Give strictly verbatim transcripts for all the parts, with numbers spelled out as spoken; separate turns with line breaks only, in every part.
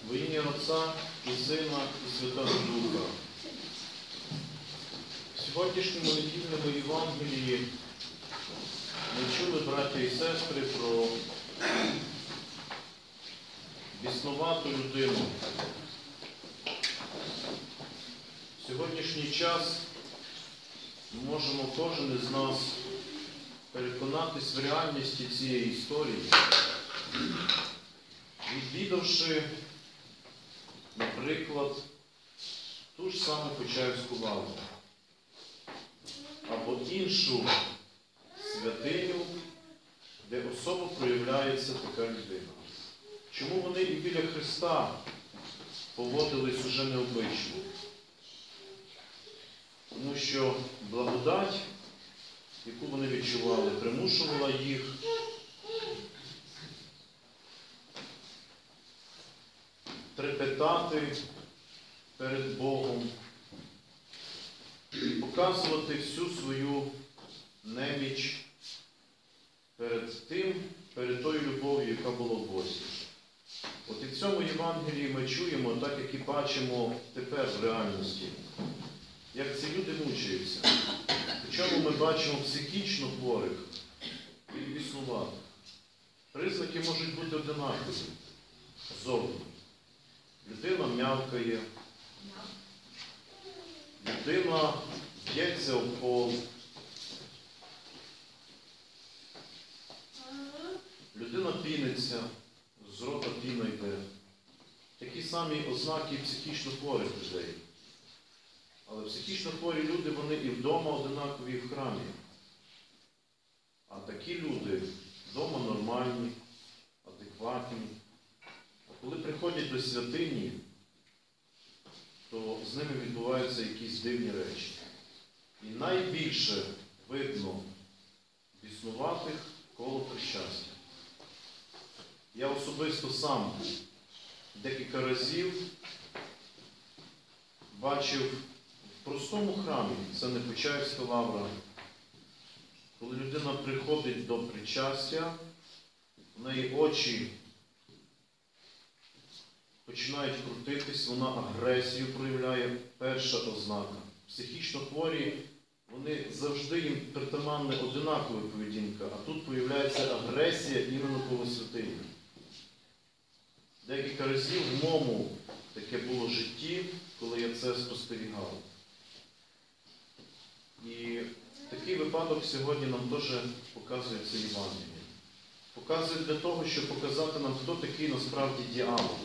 Во ім'я Отця і Сина і Святого Духа. В сьогоднішньому недільному Євангелії ми чули, браття і сестри, про біснувату людину. В сьогоднішній час ми можемо кожен із нас переконатись в реальності цієї історії, відвідавши, наприклад, ту ж саму Почаївську лавру або іншу святиню, де особо проявляється така людина. Чому вони і біля Христа поводились уже необично? Тому що благодать, яку вони відчували, примушувала їх трепетати перед Богом і показувати всю свою неміч перед тим, перед тою любов'ю, яка була в Бозі. От і в цьому Євангелії ми чуємо, так як і бачимо тепер в реальності, як ці люди мучаються. Причому ми бачимо психічно хворих і біснуватих. Признаки можуть бути одинакові зовні. Людина м'явкає, людина б'ється об пол, людина піниться, з рота піна йде. Такі самі ознаки психічно хворих людей. Але психічно хворі люди, вони і вдома одинакові, і в храмі. А такі люди вдома нормальні, адекватні. А коли приходять до святині, то з ними відбуваються якісь дивні речі. І найбільше видно біснуватих коло причастя. Я особисто сам декілька разів бачив в простому храмі, це не Почаївська лавра, коли людина приходить до причастя, в неї очі починають крутитись, вона агресію проявляє, перша ознака. Психічно хворі, вони завжди їм притаманна одинакова поведінка, а тут появляється агресія іменно коло святині. Декілька разів в моєму таке було житті, коли я це спостерігав. І такий випадок сьогодні нам теж показує це Євангеліє. Показує для того, щоб показати нам, хто такий насправді діявол.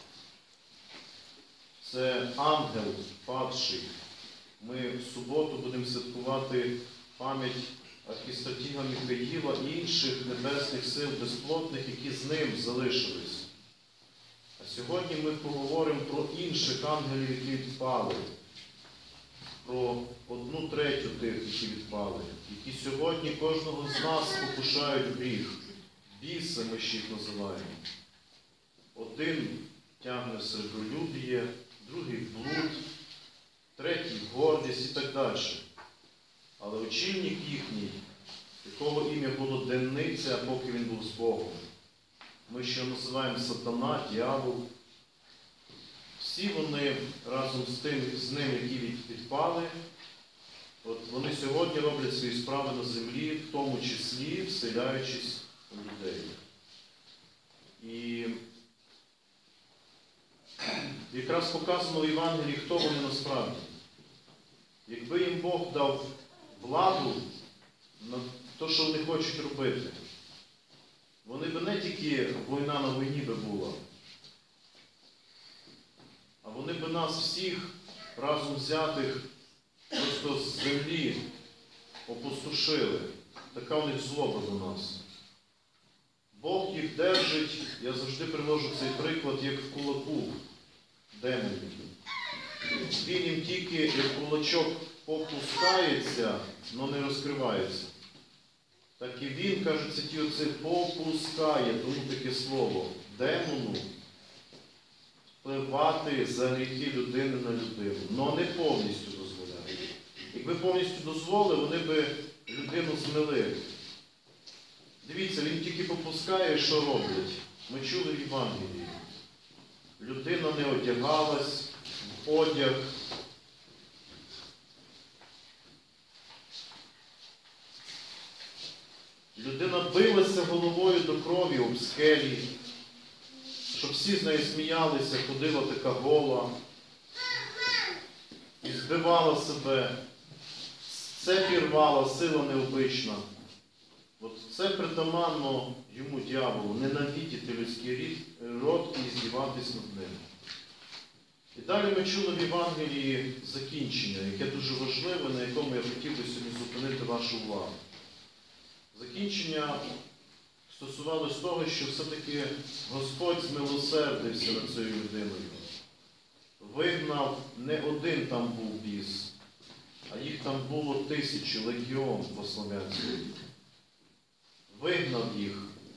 Це ангел падший. Ми в суботу будемо святкувати пам'ять архістратига Михаїла і інших небесних сил безплотних, які з ним залишились. А сьогодні ми поговоримо про інших ангелів, які відпали. Про одну третю тих, які відпали. Які сьогодні кожного з нас покушають гріх. Біси ми ще їх називаємо. Один тягне сердолюбіє, другий в блуд, третій в гордість і так далі. Але очільник їхній, якого ім'я було Денниця, поки він був з Богом. Ми ще називаємо сатана, дьявол. Всі вони разом з тим, з ним, які відпали, от вони сьогодні роблять свої справи на землі, в тому числі вселяючись у людей. І якраз показано в Євангелії, хто вони насправді. Якби їм Бог дав владу на те, що вони хочуть робити, вони б не тільки війна на війні би була, а вони б нас всіх разом взятих просто з землі опустошили. Така у них злоба до нас. Бог їх держить, я завжди привожу цей приклад, як в кулаку демонів. Він їм тільки, як кулачок, попускається, але не розкривається. Так і він, кажеться, ті оце попускає, тому таке слово, демону впливати за гріхи людини на людину. Но не повністю дозволяє. Якби повністю дозволили, вони би людину змили. Дивіться, він тільки попускає, що роблять. Ми чули в Євангелії. Людина не одягалась в одяг. Людина билася головою до крові об скелі, щоб всі з нею сміялися, ходила така гола і збивала себе. Цепі рвала, сила необична. От це притаманно йому, дьяволу, ненавидіти людський рід, род і здіватись над ним. І далі ми чули в Євангелії закінчення, яке дуже важливе, на якому я хотів би сьогодні зупинити вашу увагу. Закінчення стосувалося того, що все-таки Господь змилосердився над цією людиною. Вигнав, не один там був біс, а їх там було тисячі, легіон по-слов'янськи. Вигнав їх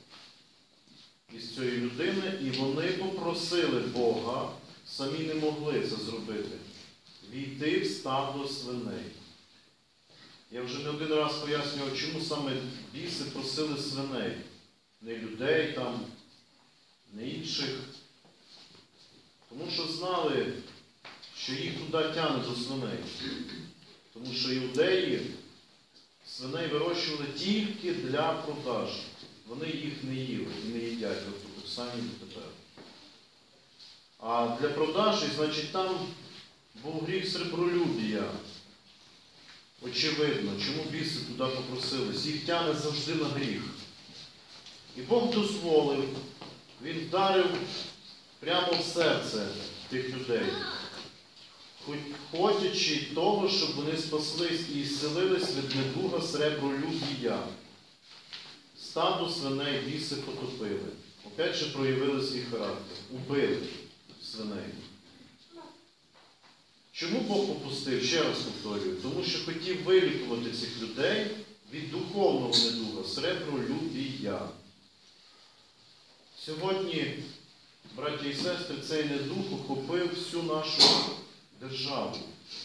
із цієї людини, і вони попросили Бога, самі не могли це зробити, війти в стадо свиней. Я вже не один раз пояснював, чому саме біси просили свиней. Не людей там, не інших. Тому що знали, що їх туди тягне до свиней. Тому що іудеї свиней вирощували тільки для продаж. Вони їх не їли і не їдять, от так самі до тепер. А для продажі, значить, там був гріх сребролюбія. Очевидно, чому біси туди попросились? Їх тягне завжди на гріх. І Бог дозволив, Він вдарив прямо в серце тих людей, хочучи того, щоб вони спаслись і зцілились від недуга сребролюбія. Стадо свиней біси потопили. Опять же проявили свій характер. Убили свиней. Чому Бог попустив? Ще раз повторюю. Тому що хотів вилікувати цих людей від духовного недуга, сребролюбія. Сьогодні, браті і сестри, цей недуг охопив всю нашу державу.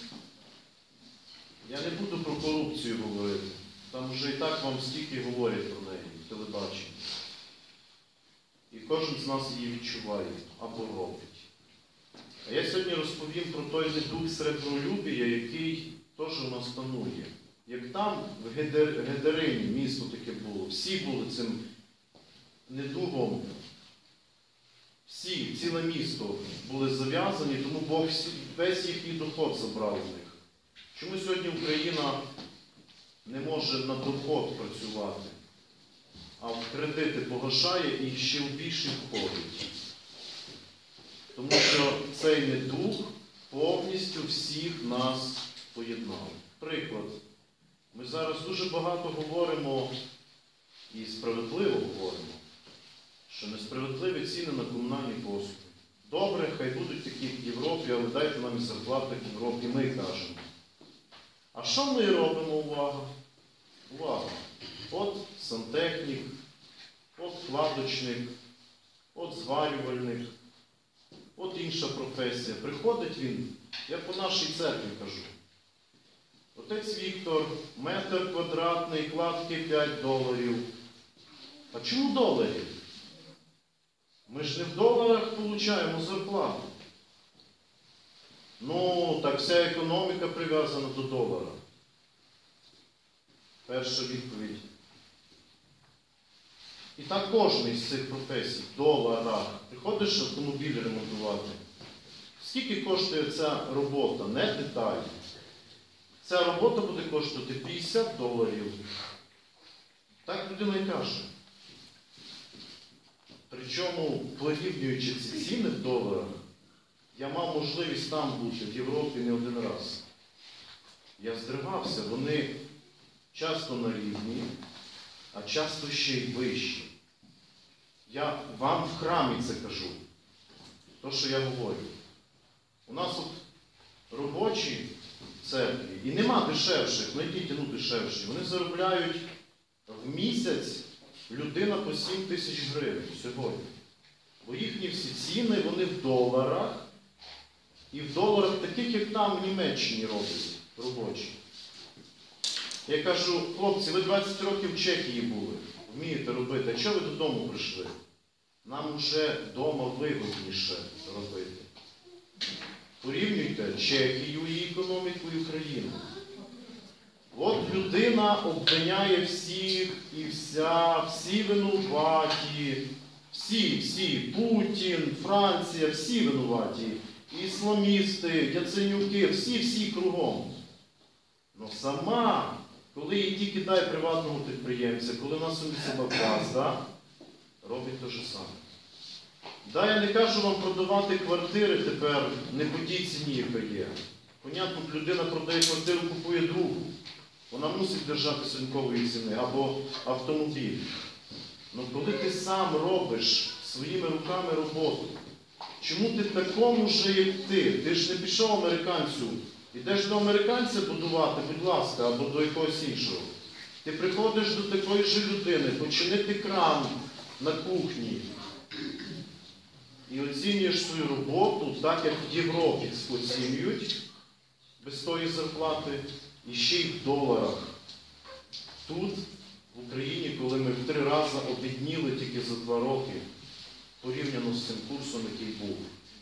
Я не буду про корупцію говорити. Там вже і так вам стільки говорять про неї в телебаченні. І кожен з нас її відчуває або робить. А я сьогодні розповім про той недуг сребролюбія, який теж у нас панує. Як там, в Гедер... Гедерині, місто таке було, всі були цим недугом, всі, ціле місто були зав'язані, тому Бог весь їхній доход забрав у них. Чому сьогодні Україна не може на доход працювати, а в кредити погашає і ще в більші входить? Тому що цей недуг повністю всіх нас поєднав. Приклад. Ми зараз дуже багато говоримо і справедливо говоримо, що несправедливі ціни на комунальні послуги. Добре, хай будуть такі в Європі, але дайте нам і зарплати в Європі, ми кажемо. А що ми робимо, увага? Увага! От сантехнік, от кладочник, от зварювальник, от інша професія. Приходить він, я по нашій церкві кажу. Отець Віктор, метр квадратний, кладки п'ять доларів. А чому доларів? Ми ж не в доларах отримуємо зарплату. Ну, так вся економіка прив'язана до долара. Перша відповідь. І так кожний з цих професій в доларах. Приходиш автомобіль ремонтувати. Скільки коштує ця робота? Не деталі. Ця робота буде коштувати п'ятдесят доларів. Так людина і каже. Причому, порівнюючи ці ціни в доларах, я мав можливість там бути, в Європі не один раз. Я здригався, вони часто на рівні, а часто ще й вищі. Я вам в храмі це кажу, то, що я говорю. У нас от робочі церкві, і нема дешевших, ну які тяну дешевші, вони заробляють в місяць людина по сім тисяч гривень сьогодні. Бо їхні всі ціни, вони в доларах, і в доларах таких, як там в Німеччині роблять робочі. Я кажу, хлопці, ви двадцять років в Чехії були, вмієте робити, а чого ви додому прийшли? Нам вже вдома вигодніше робити. Чехію і економіку і Україну. От людина обвиняє всіх і вся, всі винуваті, всі, всі, Путін, Франція, всі винуваті, ісламісти, Яценюки, всі-всі кругом. Но сама, коли її тільки дай приватному підприємцю, коли вона собі себе дасть, да, робить те ж саме. Да, я не кажу вам продавати квартири тепер не по тій ціні, яка є. Понятно, людина продає квартиру, купує другу. Вона мусить держати ринкової ціни або автомобіль. Ну коли ти сам робиш своїми руками роботу, чому ти такому же, як ти? Ти ж не пішов американцю. Ідеш до американця будувати, будь ласка, або до якогось іншого. Ти приходиш до такої ж людини, починити кран на кухні і оцінюєш свою роботу так, як в Європі оцінюють, без тої зарплати, і ще й в доларах. Тут, в Україні, коли ми в три рази обідніли тільки за два роки, порівняно з цим курсом, який був.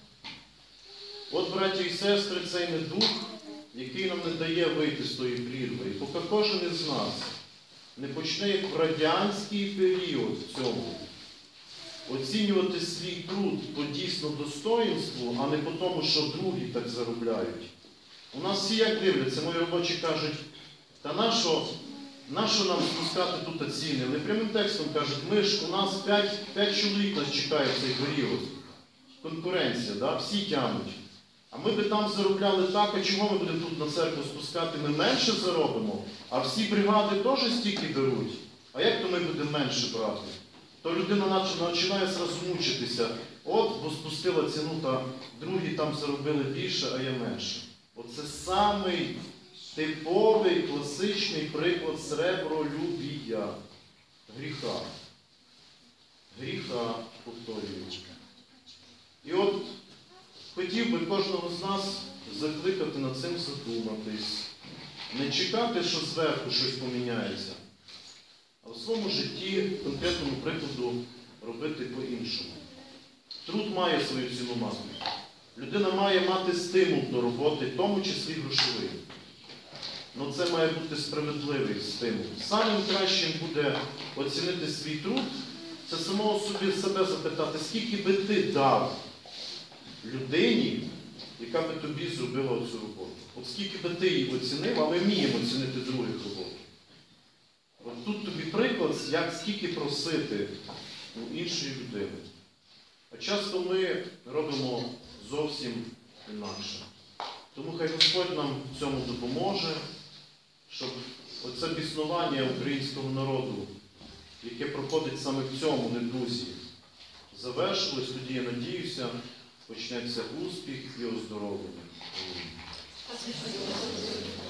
От, браті і сестри, цей недух, який нам не дає вийти з тої прірви. І поки кожен із нас не почне, як в радянський період в цьому, оцінювати свій труд по дійсно достоїнству, а не по тому, що другі так заробляють. У нас всі як дивляться, мої робочі кажуть, та нащо, нащо нам спускати тут ціни? Не прямим текстом кажуть, ми ж, у нас п'ять чоловік нас чекає в цей період. Конкуренція, да? Всі тягнуть. А ми би там заробляли так, а чого ми будемо тут на церкву спускати? Ми менше заробимо, а всі бригади теж стільки беруть. А як то ми будемо менше брати? То людина починає зразу мучитися. От, бо спустила ціну, та другі там заробили більше, а я менше. Оце самий типовий, класичний приклад сребролюбія. Гріха. Гріха, повторюю. І от хотів би кожного з нас закликати над цим задуматись. Не чекати, що зверху щось поміняється, а в своєму житті, конкретному прикладу, робити по-іншому. Труд має свою ціну мати. Людина має мати стимул до роботи, в тому числі грошовий. Але це має бути справедливий стимул. Самим кращим буде оцінити свій труд, це самого собі себе запитати, скільки би ти дав людині, яка би тобі зробила цю роботу. От скільки би ти її оцінив, а ми вміємо оцінити других роботу. От тут тобі приклад, як скільки просити у іншої людини. А часто ми робимо зовсім інакше. Тому хай Господь нам в цьому допоможе, щоб оце біснування українського народу, яке проходить саме в цьому недузі, завершилось. Тоді, я надіюся, почнеться успіх і оздоровлення.